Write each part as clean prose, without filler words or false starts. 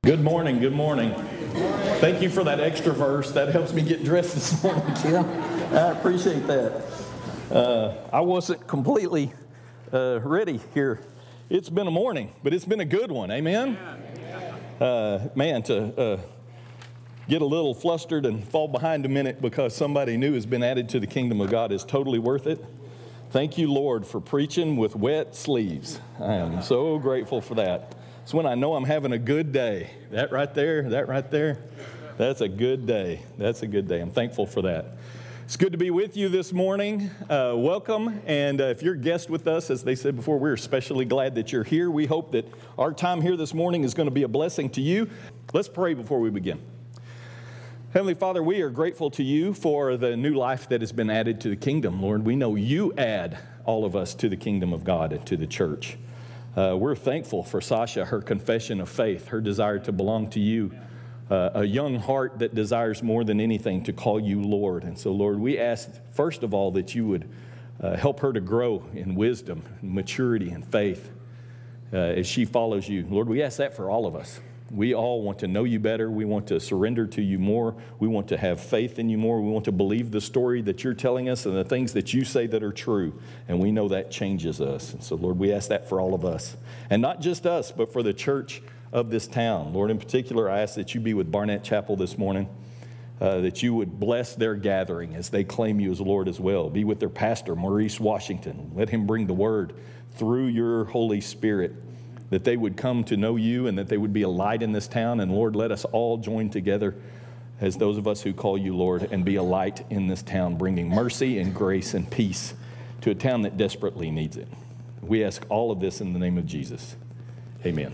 Good morning, good morning. Thank you for that extra verse. That helps me get dressed this morning, Kim. I appreciate that. I wasn't completely ready here. It's been a morning, but it's been a good one. Amen? To get a little flustered and fall behind a minute because somebody new has been added to the kingdom of God is totally worth it. Thank you, Lord, for preaching with wet sleeves. I am so grateful for that. It's when I know I'm having a good day. That right there, that's a good day. That's a good day. I'm thankful for that. It's good to be with you this morning. Welcome. And if you're a guest with us, as they said before, we're especially glad that you're here. We hope that our time here this morning is going to be a blessing to you. Let's pray before we begin. Heavenly Father, we are grateful to you for the new life that has been added to the kingdom. Lord, we know you add all of us to the kingdom of God and to the church. We're thankful for Sasha, her confession of faith, her desire to belong to you, a young heart that desires more than anything to call you Lord. And so, Lord, we ask, first of all, that you would help her to grow in wisdom, maturity, and faith as she follows you. Lord, we ask that for all of us. We all want to know you better. We want to surrender to you more. We want to have faith in you more. We want to believe the story that you're telling us and the things that you say that are true. And we know that changes us. And so, Lord, we ask that for all of us. And not just us, but for the church of this town. Lord, in particular, I ask that you be with Barnett Chapel this morning, that you would bless their gathering as they claim you as Lord as well. Be with their pastor, Maurice Washington. Let him bring the word through your Holy Spirit, that they would come to know you and that they would be a light in this town. And Lord, let us all join together as those of us who call you Lord and be a light in this town, bringing mercy and grace and peace to a town that desperately needs it. We ask all of this in the name of Jesus. Amen.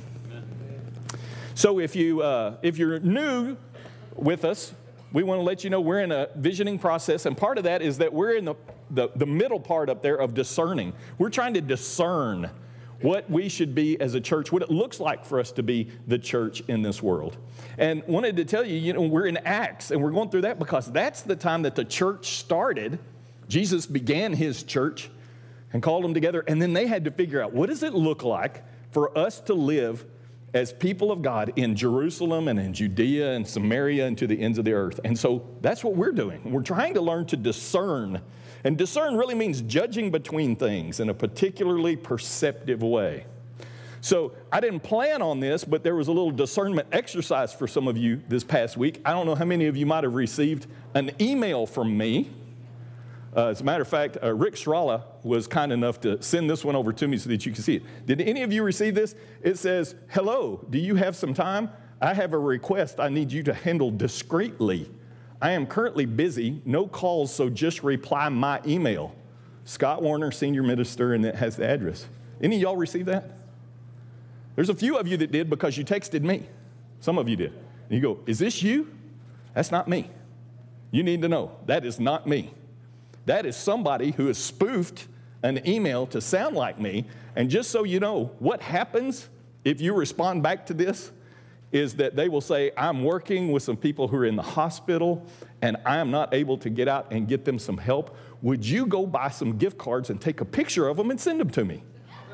So if you're new with us, we want to let you know we're in a visioning process. And part of that is that we're in the middle part up there of discerning. We're trying to discern what we should be as a church, what it looks like for us to be the church in this world. And wanted to tell you, we're in Acts, and we're going through that because that's the time that the church started. Jesus began his church and called them together, and then they had to figure out, what does it look like for us to live as people of God in Jerusalem and in Judea and Samaria and to the ends of the earth? And so that's what we're doing. We're trying to learn to discern. And discern really means judging between things in a particularly perceptive way. So I didn't plan on this, but there was a little discernment exercise for some of you this past week. I don't know how many of you might have received an email from me. As a matter of fact, Rick Strala was kind enough to send this one over to me so that you can see it. Did any of you receive this? It says, "Hello, do you have some time? I have a request I need you to handle discreetly. I am currently busy, no calls, so just reply my email. Scott Warner, Senior Minister," and it has the address. Any of y'all receive that? There's a few of you that did because you texted me. Some of you did. And you go, "Is this you?" That's not me. You need to know, that is not me. That is somebody who has spoofed an email to sound like me. And just so you know, what happens if you respond back to this is that they will say, "I'm working with some people who are in the hospital and I am not able to get out and get them some help. Would you go buy some gift cards and take a picture of them and send them to me?"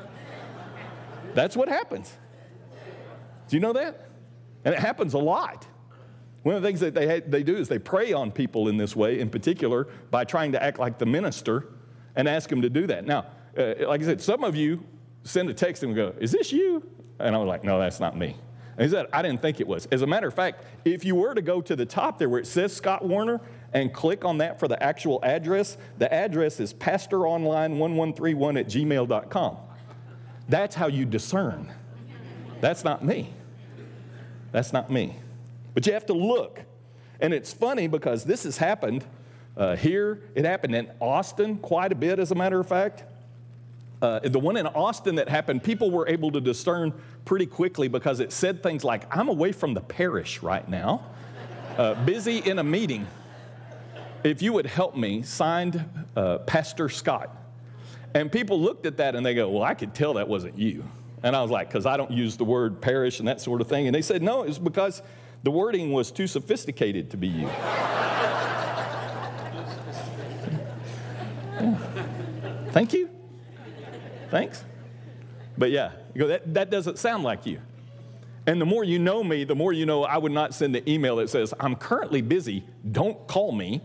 That's what happens. Do you know that? And it happens a lot. One of the things that they do is they prey on people in this way, in particular, by trying to act like the minister and ask them to do that. Now, like I said, some of you send a text and go, "Is this you?" And I was like, "No, that's not me." And he said, "I didn't think it was." As a matter of fact, if you were to go to the top there where it says Scott Warner and click on that for the actual address, the address is pastoronline1131@gmail.com. That's how you discern. That's not me. That's not me. But you have to look. And it's funny because this has happened here. It happened in Austin quite a bit, as a matter of fact. The one in Austin that happened, people were able to discern pretty quickly because it said things like, "I'm away from the parish right now, busy in a meeting. If you would help me," signed Pastor Scott. And people looked at that and they go, "Well, I could tell that wasn't you." And I was like, "Because I don't use the word parish and that sort of thing." And they said, "No, it's because the wording was too sophisticated to be you." Yeah. Thank you. Thanks. But yeah, you go, that doesn't sound like you. And the more you know me, the more you know I would not send an email that says, I'm currently busy, don't call me,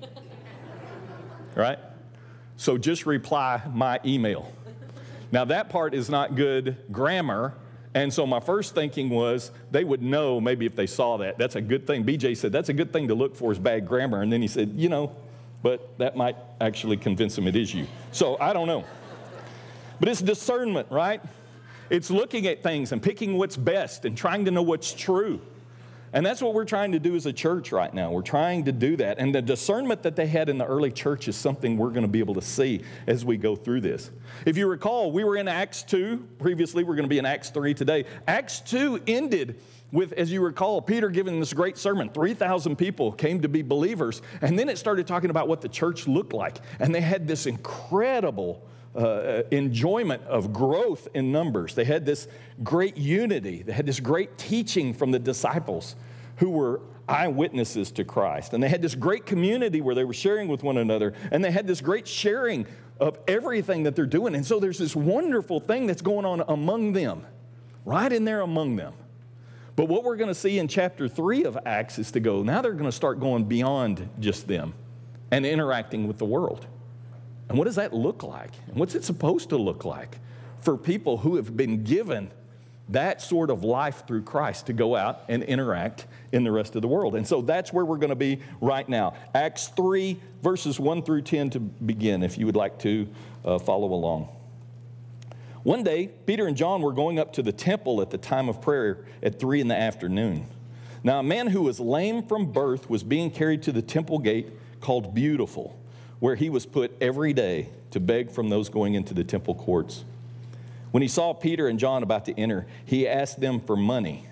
right? So just reply my email. Now that part is not good grammar, and so my first thinking was they would know maybe if they saw that. That's a good thing. BJ said, that's a good thing to look for is bad grammar, and then he said, but that might actually convince them it is you. So I don't know. But it's discernment, right? It's looking at things and picking what's best and trying to know what's true. And that's what we're trying to do as a church right now. We're trying to do that. And the discernment that they had in the early church is something we're going to be able to see as we go through this. If you recall, we were in Acts 2. Previously, we're going to be in Acts 3 today. Acts 2 ended with, as you recall, Peter giving this great sermon. 3,000 people came to be believers. And then it started talking about what the church looked like. And they had this incredible enjoyment of growth in numbers. They had this great unity. They had this great teaching from the disciples who were eyewitnesses to Christ. And they had this great community where they were sharing with one another. And they had this great sharing of everything that they're doing. And so there's this wonderful thing that's going on among them, right in there among them. But what we're going to see in chapter 3 of Acts is now they're going to start going beyond just them and interacting with the world. And what does that look like? And what's it supposed to look like for people who have been given that sort of life through Christ to go out and interact in the rest of the world? And so that's where we're going to be right now. Acts 3, verses 1 through 10 to begin, if you would like to follow along. One day, Peter and John were going up to the temple at the time of prayer at 3 p.m. Now, a man who was lame from birth was being carried to the temple gate called Beautiful, where he was put every day to beg from those going into the temple courts. When he saw Peter and John about to enter, he asked them for money.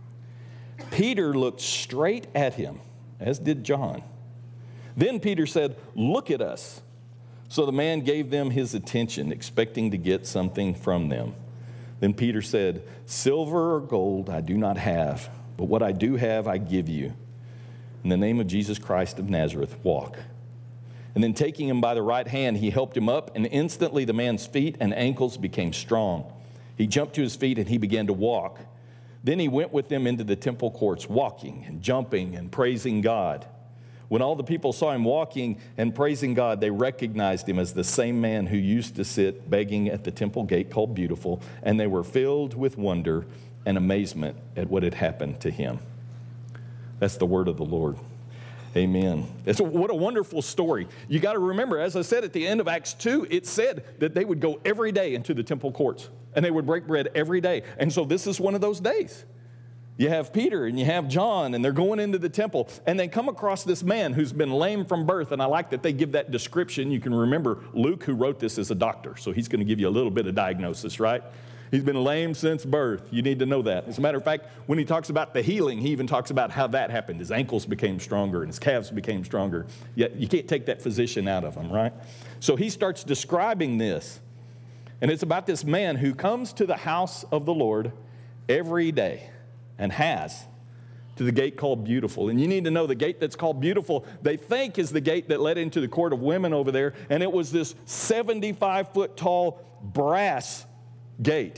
Peter looked straight at him, as did John. Then Peter said, "Look at us." So the man gave them his attention, expecting to get something from them. Then Peter said, "Silver or gold I do not have, but what I do have I give you. In the name of Jesus Christ of Nazareth, walk." And then taking him by the right hand, he helped him up, and instantly the man's feet and ankles became strong. He jumped to his feet and he began to walk. Then he went with them into the temple courts, walking and jumping and praising God. When all the people saw him walking and praising God, they recognized him as the same man who used to sit begging at the temple gate called Beautiful, and they were filled with wonder and amazement at what had happened to him. That's the word of the Lord. Amen. What a wonderful story. You got to remember, as I said at the end of Acts 2, it said that they would go every day into the temple courts, and they would break bread every day. And so this is one of those days. You have Peter and you have John, and they're going into the temple, and they come across this man who's been lame from birth. And I like that they give that description. You can remember Luke, who wrote this, as a doctor, so he's going to give you a little bit of diagnosis, right? He's been lame since birth. You need to know that. As a matter of fact, when he talks about the healing, he even talks about how that happened. His ankles became stronger and his calves became stronger. Yet you can't take that physician out of him, right? So he starts describing this. And it's about this man who comes to the house of the Lord every day and has to the gate called Beautiful. And you need to know the gate that's called Beautiful, they think is the gate that led into the court of women over there. And it was this 75-foot tall brass gate,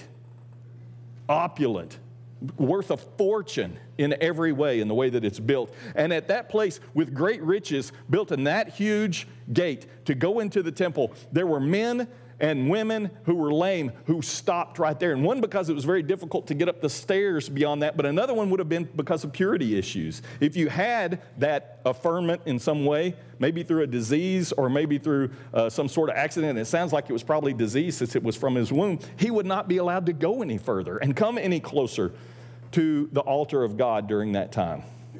opulent, worth a fortune in every way, in the way that it's built. And at that place, with great riches, built in that huge gate to go into the temple, there were men and women who were lame who stopped right there. And one because it was very difficult to get up the stairs beyond that, but another one would have been because of purity issues. If you had that affirmment in some way, maybe through a disease or maybe through some sort of accident, and it sounds like it was probably disease since it was from his womb, he would not be allowed to go any further and come any closer to the altar of God during that time.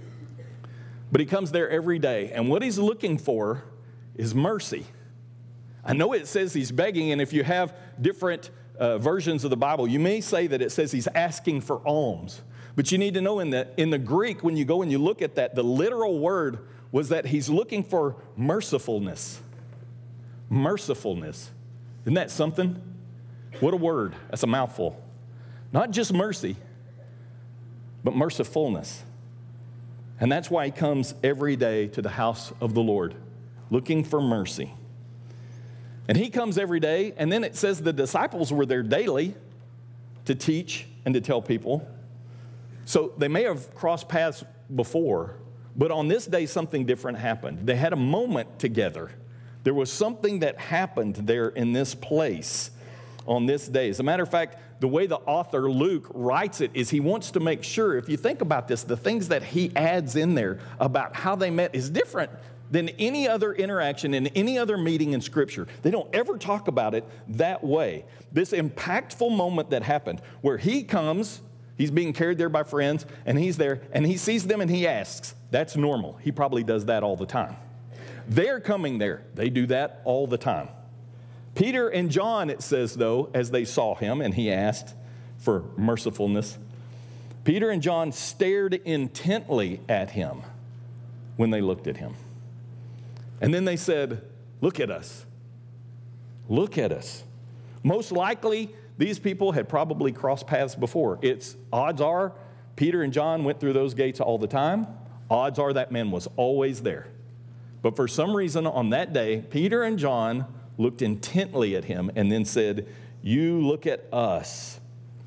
But he comes there every day, and what he's looking for is mercy. I know it says he's begging, and if you have different versions of the Bible, you may say that it says he's asking for alms. But you need to know in the Greek, when you go and you look at that, the literal word was that he's looking for mercifulness. Mercifulness. Isn't that something? What a word. That's a mouthful. Not just mercy, but mercifulness. And that's why he comes every day to the house of the Lord, looking for mercy. And he comes every day, and then it says the disciples were there daily to teach and to tell people. So they may have crossed paths before, but on this day, something different happened. They had a moment together. There was something that happened there in this place on this day. As a matter of fact, the way the author Luke writes it is he wants to make sure, if you think about this, the things that he adds in there about how they met is different than any other interaction in any other meeting in Scripture. They don't ever talk about it that way. This impactful moment that happened where he comes, he's being carried there by friends, and he's there, and he sees them and he asks. That's normal. He probably does that all the time. They're coming there. They do that all the time. Peter and John, it says, though, as they saw him and he asked for mercifulness, Peter and John stared intently at him when they looked at him. And then they said, "Look at us. Look at us." Most likely, these people had probably crossed paths before. Odds are Peter and John went through those gates all the time. Odds are that man was always there. But for some reason on that day, Peter and John looked intently at him and then said, "You look at us."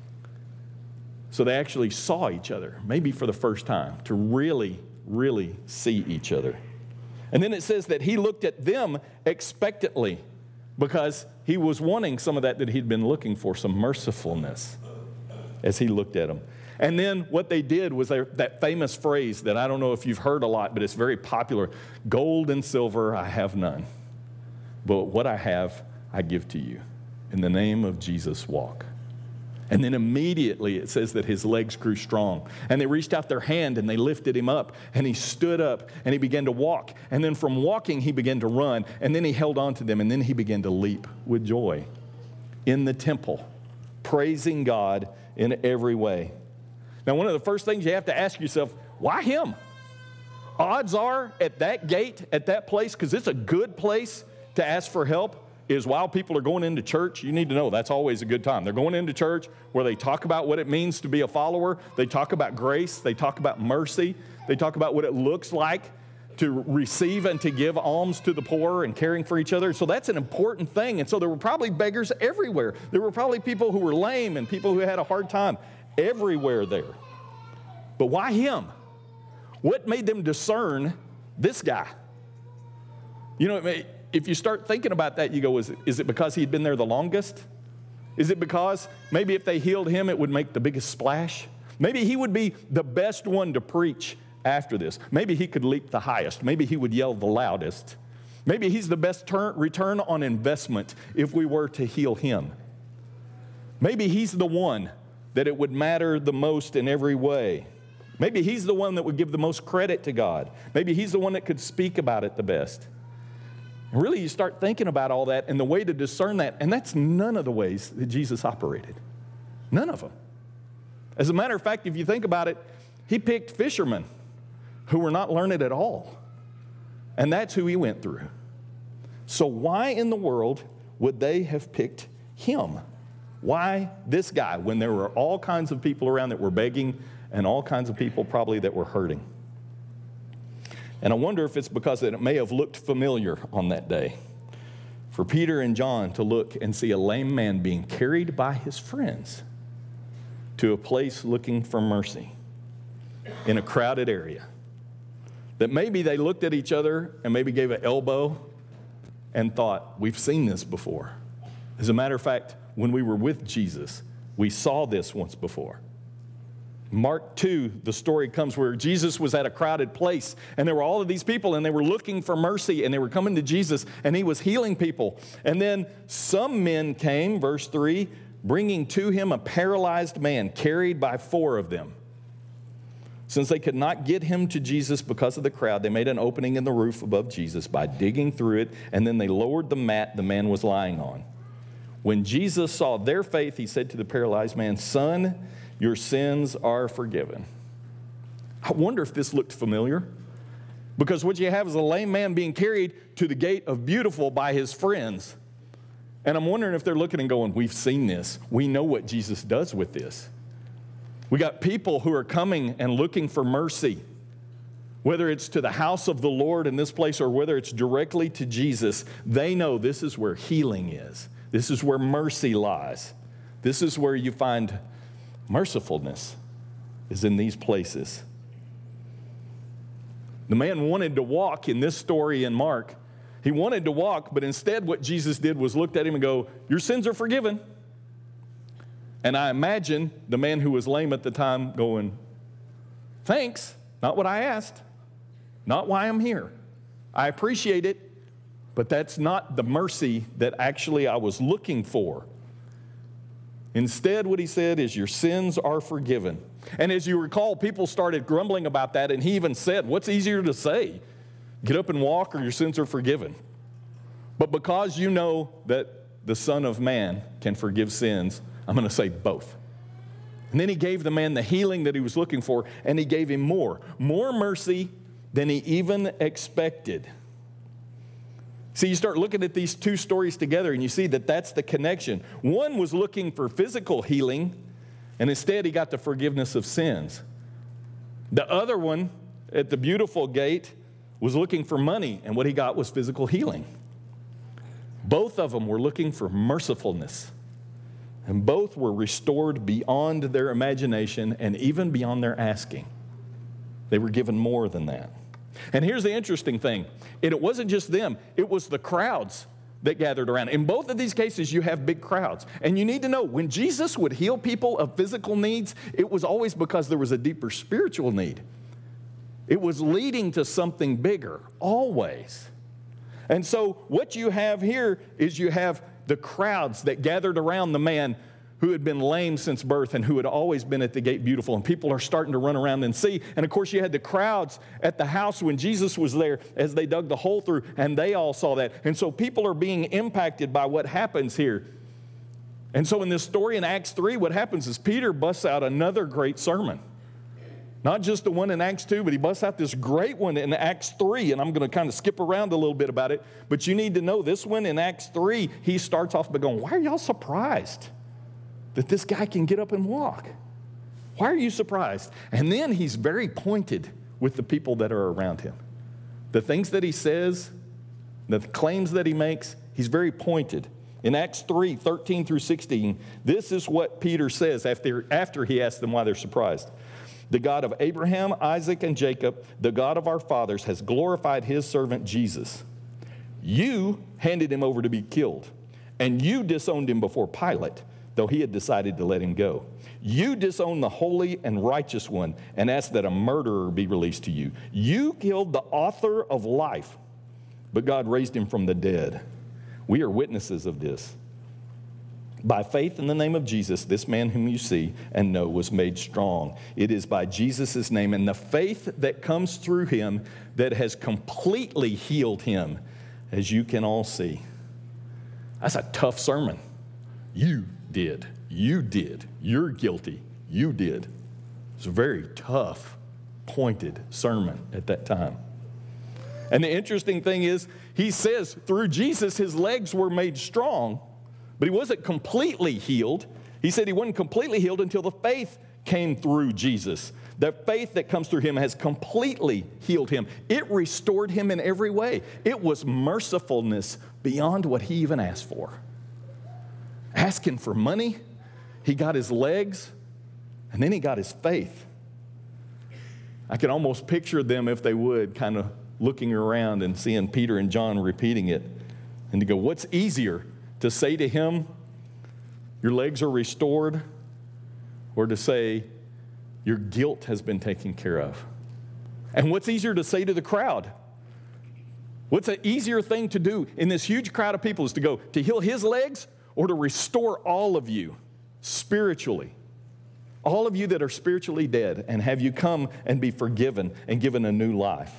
So they actually saw each other, maybe for the first time, to really, really see each other. And then it says that he looked at them expectantly because he was wanting some of that he'd been looking for, some mercifulness as he looked at them. And then what they did was that famous phrase that I don't know if you've heard a lot, but it's very popular. "Gold and silver I have none, but what I have I give to you. In the name of Jesus, walk." And then immediately it says that his legs grew strong. And they reached out their hand and they lifted him up. And he stood up and he began to walk. And then from walking, he began to run. And then he held on to them. And then he began to leap with joy in the temple, praising God in every way. Now, one of the first things you have to ask yourself, why him? Odds are at that gate, at that place, because it's a good place to ask for help, is while people are going into church. You need to know that's always a good time. They're going into church where they talk about what it means to be a follower. They talk about grace. They talk about mercy. They talk about what it looks like to receive and to give alms to the poor and caring for each other. So that's an important thing. And so there were probably beggars everywhere. There were probably people who were lame and people who had a hard time everywhere there. But why him? What made them discern this guy? You know, if you start thinking about that, you go, is it because he'd been there the longest? Is it because maybe if they healed him, it would make the biggest splash? Maybe he would be the best one to preach after this. Maybe he could leap the highest. Maybe he would yell the loudest. Maybe he's the best return on investment if we were to heal him. Maybe he's the one that it would matter the most in every way. Maybe he's the one that would give the most credit to God. Maybe he's the one that could speak about it the best. And really, you start thinking about all that and the way to discern that, and that's none of the ways that Jesus operated. None of them. As a matter of fact, if you think about it, he picked fishermen who were not learned at all. And that's who he went through. So why in the world would they have picked him? Why this guy when there were all kinds of people around that were begging and all kinds of people probably that were hurting? And I wonder if it's because it may have looked familiar on that day for Peter and John to look and see a lame man being carried by his friends to a place looking for mercy in a crowded area. That maybe they looked at each other and maybe gave an elbow and thought, we've seen this before. As a matter of fact, when we were with Jesus, we saw this once before. Mark 2, the story comes where Jesus was at a crowded place and there were all of these people and they were looking for mercy and they were coming to Jesus and he was healing people. And then some men came, verse 3, bringing to him a paralyzed man carried by 4 of them. Since they could not get him to Jesus because of the crowd, they made an opening in the roof above Jesus by digging through it, and then they lowered the mat the man was lying on. When Jesus saw their faith, he said to the paralyzed man, "Son, your sins are forgiven." I wonder if this looked familiar. Because what you have is a lame man being carried to the gate of Beautiful by his friends. And I'm wondering if they're looking and going, we've seen this. We know what Jesus does with this. We got people who are coming and looking for mercy. Whether it's to the house of the Lord in this place or whether it's directly to Jesus, they know this is where healing is. This is where mercy lies. This is where you find mercifulness. is in these places. The man wanted to walk in this story in Mark. He wanted to walk, but instead what Jesus did was looked at him and go, your sins are forgiven. And I imagine the man who was lame at the time going, thanks, not what I asked, not why I'm here. I appreciate it, but that's not the mercy that actually I was looking for. Instead, what he said is, your sins are forgiven. And as you recall, people started grumbling about that, and he even said, what's easier to say? Get up and walk, or your sins are forgiven. But because you know that the Son of Man can forgive sins, I'm going to say both. And then he gave the man the healing that he was looking for, and he gave him more mercy than he even expected. See, you start looking at these two stories together, and you see that that's the connection. One was looking for physical healing, and instead he got the forgiveness of sins. The other one at the beautiful gate was looking for money, and what he got was physical healing. Both of them were looking for mercifulness, and both were restored beyond their imagination and even beyond their asking. They were given more than that. And here's the interesting thing. It wasn't just them. It was the crowds that gathered around. In both of these cases, you have big crowds. And you need to know, when Jesus would heal people of physical needs, it was always because there was a deeper spiritual need. It was leading to something bigger, always. And so what you have here is you have the crowds that gathered around the man who had been lame since birth and who had always been at the gate beautiful. And people are starting to run around and see. And of course, you had the crowds at the house when Jesus was there as they dug the hole through, and they all saw that. And so people are being impacted by what happens here. And so in this story in Acts 3, what happens is Peter busts out another great sermon. Not just the one in Acts 2, but he busts out this great one in Acts 3. And I'm going to kind of skip around a little bit about it. But you need to know this one in Acts 3, he starts off by going, why are y'all surprised that this guy can get up and walk? Why are you surprised? And then he's very pointed with the people that are around him. The things that he says, the claims that he makes, he's very pointed. In Acts 3, 13 through 16, this is what Peter says after he asks them why they're surprised. The God of Abraham, Isaac, and Jacob, the God of our fathers, has glorified his servant Jesus. You handed him over to be killed, and you disowned him before Pilate, though he had decided to let him go. You disowned the holy and righteous one and asked that a murderer be released to you. You killed the author of life, but God raised him from the dead. We are witnesses of this. By faith in the name of Jesus, this man whom you see and know was made strong. It is by Jesus' name and the faith that comes through him that has completely healed him, as you can all see. That's a tough sermon. You did. You're guilty. You did. It's a very tough, pointed sermon at that time. And the interesting thing is, he says through Jesus, his legs were made strong, but he wasn't completely healed. He said he wasn't completely healed until the faith came through Jesus. The faith that comes through him has completely healed him. It restored him in every way. It was mercifulness beyond what he even asked for. Asking for money, he got his legs, and then he got his faith. I can almost picture them, if they would, kind of looking around and seeing Peter and John repeating it. And to go, what's easier, to say to him, your legs are restored, or to say, your guilt has been taken care of? And what's easier to say to the crowd? What's an easier thing to do in this huge crowd of people is to go, to heal his legs or to restore all of you spiritually? All of you that are spiritually dead, and have you come and be forgiven and given a new life?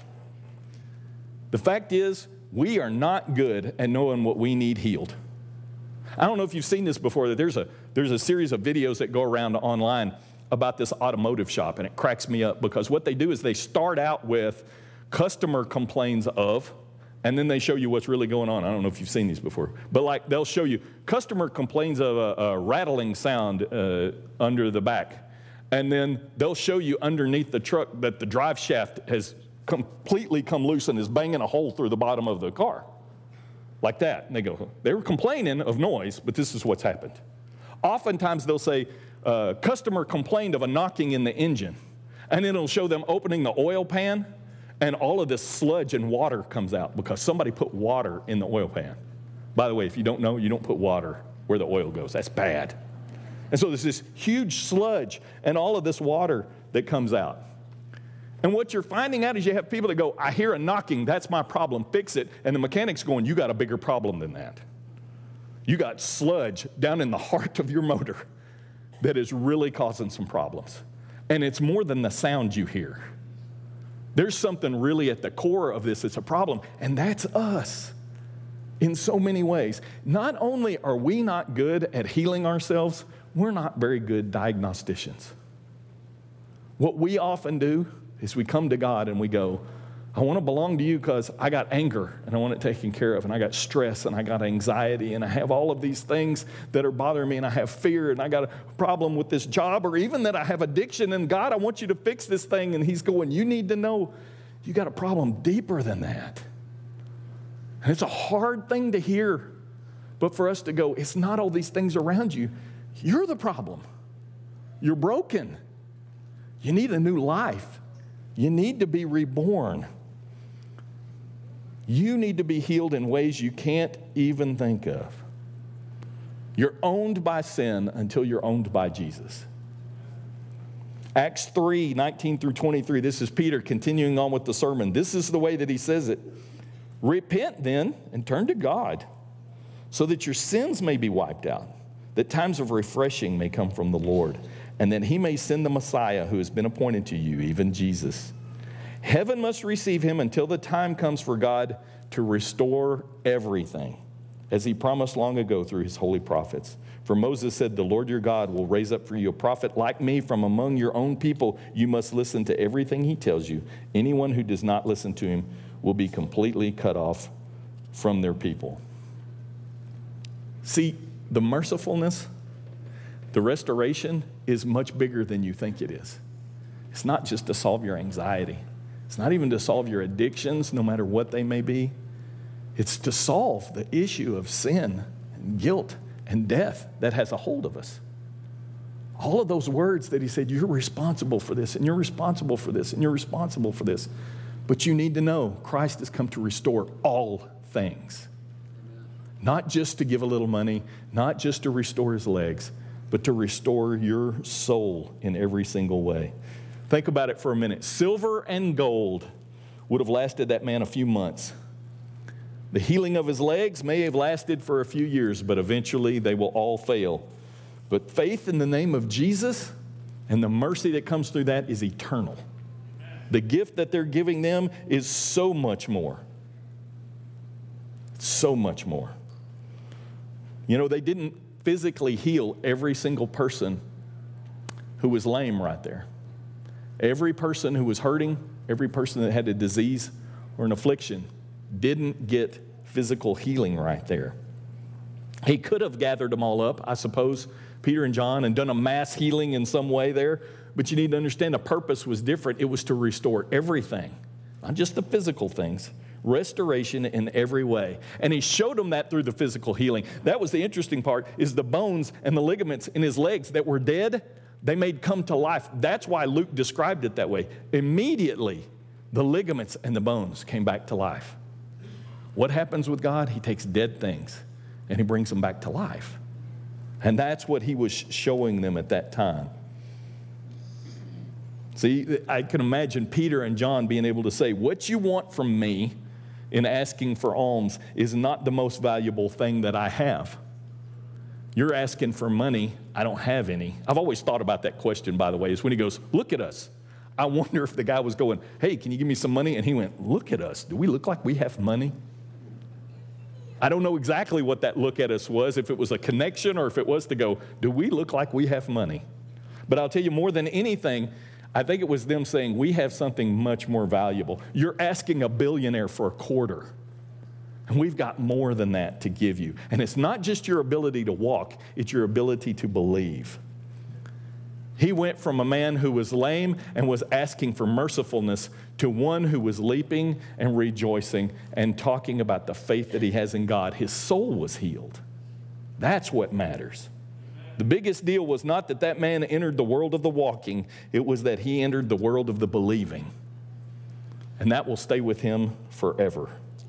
The fact is, we are not good at knowing what we need healed. I don't know if you've seen this before, that there's a series of videos that go around online about this automotive shop, and it cracks me up because what they do is they start out with customer complains of, and then they show you what's really going on. I don't know if you've seen these before, but like they'll show you customer complains of a rattling sound under the back, and then they'll show you underneath the truck that the drive shaft has completely come loose and is banging a hole through the bottom of the car. Like that. And they go, they were complaining of noise, but this is what's happened. Oftentimes they'll say, customer complained of a knocking in the engine. And then it'll show them opening the oil pan, and all of this sludge and water comes out because somebody put water in the oil pan. By the way, if you don't know, you don't put water where the oil goes. That's bad. And so there's this huge sludge and all of this water that comes out. And what you're finding out is you have people that go, I hear a knocking, that's my problem, fix it. And the mechanic's going, you got a bigger problem than that. You got sludge down in the heart of your motor that is really causing some problems. And it's more than the sound you hear. There's something really at the core of this that's a problem, and that's us in so many ways. Not only are we not good at healing ourselves, we're not very good diagnosticians. What we often do is we come to God and we go, I want to belong to you because I got anger and I want it taken care of, and I got stress and I got anxiety and I have all of these things that are bothering me, and I have fear and I got a problem with this job, or even that I have addiction, and God, I want you to fix this thing. And he's going, you need to know you got a problem deeper than that. And it's a hard thing to hear, but for us to go, it's not all these things around you. You're the problem. You're broken. You need a new life. You need to be reborn. You need to be healed in ways you can't even think of. You're owned by sin until you're owned by Jesus. Acts 3:19-23, this is Peter continuing on with the sermon. This is the way that he says it. Repent then and turn to God so that your sins may be wiped out, that times of refreshing may come from the Lord, and that he may send the Messiah who has been appointed to you, even Jesus. Heaven must receive him until the time comes for God to restore everything, as he promised long ago through his holy prophets. For Moses said, the Lord your God will raise up for you a prophet like me from among your own people. You must listen to everything he tells you. Anyone who does not listen to him will be completely cut off from their people. See, the mercifulness, the restoration is much bigger than you think it is. It's not just to solve your anxiety. It's not even to solve your addictions, no matter what they may be. It's to solve the issue of sin and guilt and death that has a hold of us. All of those words that he said, you're responsible for this, and you're responsible for this, and you're responsible for this. But you need to know Christ has come to restore all things. Not just to give a little money, not just to restore his legs, but to restore your soul in every single way. Think about it for a minute. Silver and gold would have lasted that man a few months. The healing of his legs may have lasted for a few years, but eventually they will all fail. But faith in the name of Jesus and the mercy that comes through that is eternal. The gift that they're giving them is so much more. So much more. You know, they didn't physically heal every single person who was lame right there. Every person who was hurting, every person that had a disease or an affliction didn't get physical healing right there. He could have gathered them all up, I suppose, Peter and John, and done a mass healing in some way there. But you need to understand the purpose was different. It was to restore everything, not just the physical things. Restoration in every way. And he showed them that through the physical healing. That was the interesting part, is the bones and the ligaments in his legs that were dead, they made come to life. That's why Luke described it that way. Immediately, the ligaments and the bones came back to life. What happens with God? He takes dead things and he brings them back to life. And that's what he was showing them at that time. See, I can imagine Peter and John being able to say, what you want from me in asking for alms is not the most valuable thing that I have. You're asking for money. I don't have any. I've always thought about that question, by the way, is when he goes, look at us. I wonder if the guy was going, hey, can you give me some money? And he went, look at us. Do we look like we have money? I don't know exactly what that look at us was, if it was a connection or if it was to go, do we look like we have money? But I'll tell you, more than anything, I think it was them saying, we have something much more valuable. You're asking a billionaire for a quarter, and we've got more than that to give you. And it's not just your ability to walk, it's your ability to believe. He went from a man who was lame and was asking for mercifulness to one who was leaping and rejoicing and talking about the faith that he has in God. His soul was healed. That's what matters. The biggest deal was not that that man entered the world of the walking. It was that he entered the world of the believing. And that will stay with him forever.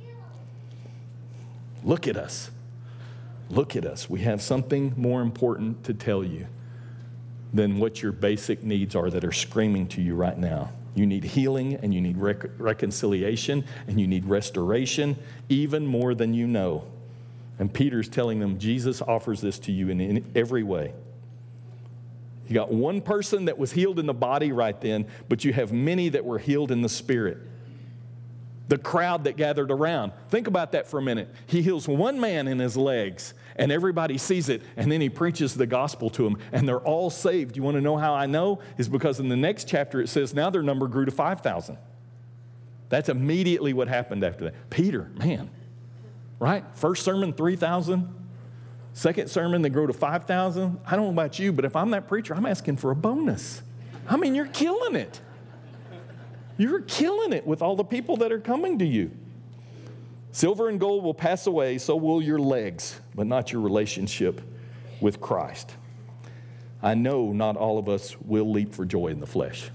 Look at us. Look at us. We have something more important to tell you than what your basic needs are that are screaming to you right now. You need healing, and you need reconciliation, and you need restoration, even more than you know. And Peter's telling them Jesus offers this to you in every way. You got one person that was healed in the body right then, but you have many that were healed in the spirit. The crowd that gathered around. Think about that for a minute. He heals one man in his legs, and everybody sees it, and then he preaches the gospel to them, and they're all saved. You want to know how I know? Is because in the next chapter it says now their number grew to 5,000. That's immediately what happened after that. Peter, man, right? First sermon, 3,000. Second sermon, they grow to 5,000. I don't know about you, but if I'm that preacher, I'm asking for a bonus. I mean, you're killing it. You're killing it with all the people that are coming to you. Silver and gold will pass away, so will your legs, but not your relationship with Christ. I know not all of us will leap for joy in the flesh.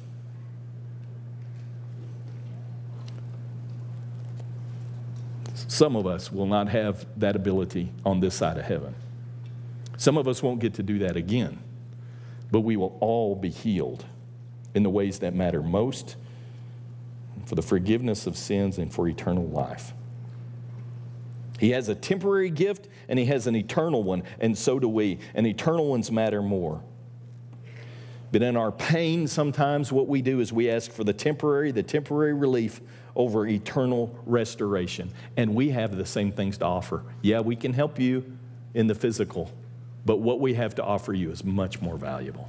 Some of us will not have that ability on this side of heaven. Some of us won't get to do that again, but we will all be healed in the ways that matter most, for the forgiveness of sins and for eternal life. He has a temporary gift and he has an eternal one, and so do we. And eternal ones matter more. But in our pain, sometimes what we do is we ask for the temporary relief over eternal restoration. And we have the same things to offer. Yeah, we can help you in the physical, but what we have to offer you is much more valuable.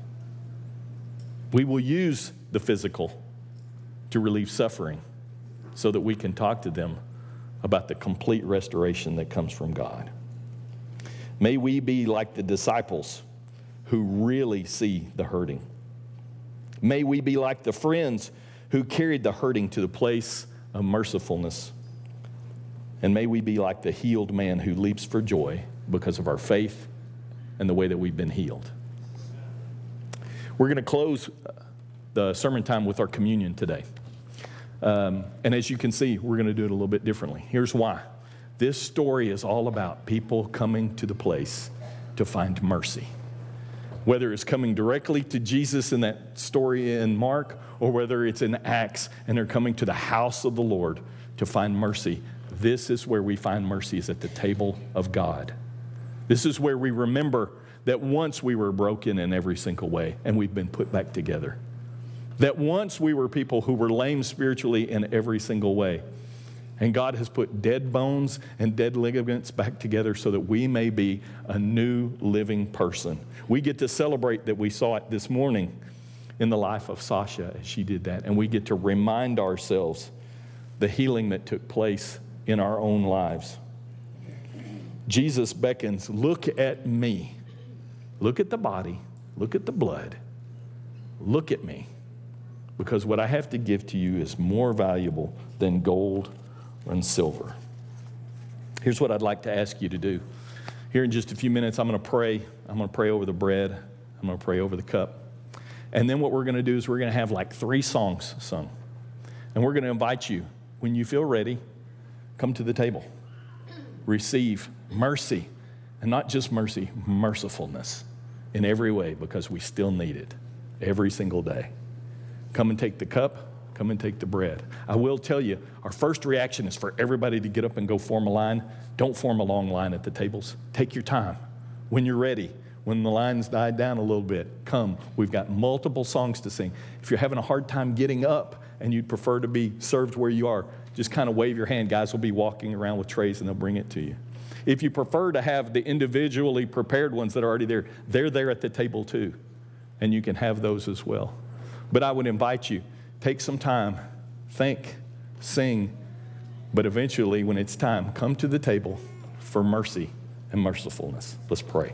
We will use the physical to relieve suffering so that we can talk to them about the complete restoration that comes from God. May we be like the disciples who really see the hurting. May we be like the friends who carried the hurting to the place of mercifulness. And may we be like the healed man who leaps for joy because of our faith and the way that we've been healed. We're going to close the sermon time with our communion today. And as you can see, we're going to do it a little bit differently. Here's why. This story is all about people coming to the place to find mercy. Whether it's coming directly to Jesus in that story in Mark, or whether it's in Acts and they're coming to the house of the Lord to find mercy. This is where we find mercy, is at the table of God. This is where we remember that once we were broken in every single way and we've been put back together. That once we were people who were lame spiritually in every single way. And God has put dead bones and dead ligaments back together so that we may be a new living person. We get to celebrate that we saw it this morning in the life of Sasha as she did that. And we get to remind ourselves the healing that took place in our own lives. Jesus beckons, look at me. Look at the body. Look at the blood. Look at me. Because what I have to give to you is more valuable than gold and silver. Here's what I'd like to ask you to do. Here in just a few minutes, I'm going to pray. I'm going to pray over the bread. I'm going to pray over the cup. And then what we're going to do is we're going to have like 3 songs sung. And we're going to invite you, when you feel ready, come to the table. Receive mercy. And not just mercy, mercifulness in every way, because we still need it every single day. Come and take the cup. Come and take the bread. I will tell you, our first reaction is for everybody to get up and go form a line. Don't form a long line at the tables. Take your time. When you're ready, when the lines died down a little bit, come. We've got multiple songs to sing. If you're having a hard time getting up and you'd prefer to be served where you are, just kind of wave your hand. Guys will be walking around with trays and they'll bring it to you. If you prefer to have the individually prepared ones that are already there, they're there at the table too. And you can have those as well. But I would invite you, take some time, think, sing, but eventually when it's time, come to the table for mercy and mercifulness. Let's pray.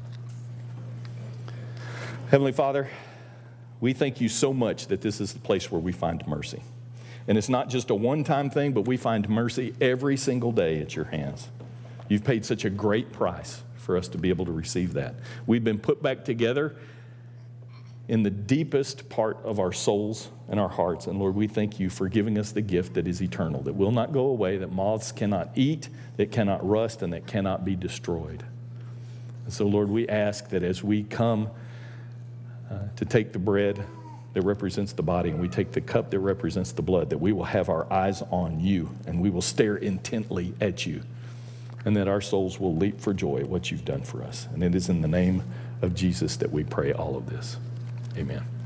Heavenly Father, we thank you so much that this is the place where we find mercy. And it's not just a one-time thing, but we find mercy every single day at your hands. You've paid such a great price for us to be able to receive that. We've been put back together in the deepest part of our souls and our hearts. And Lord, we thank you for giving us the gift that is eternal, that will not go away, that moths cannot eat, that cannot rust, and that cannot be destroyed. And so, Lord, we ask that as we come to take the bread that represents the body, and we take the cup that represents the blood, that we will have our eyes on you, and we will stare intently at you, and that our souls will leap for joy at what you've done for us. And it is in the name of Jesus that we pray all of this. Amen.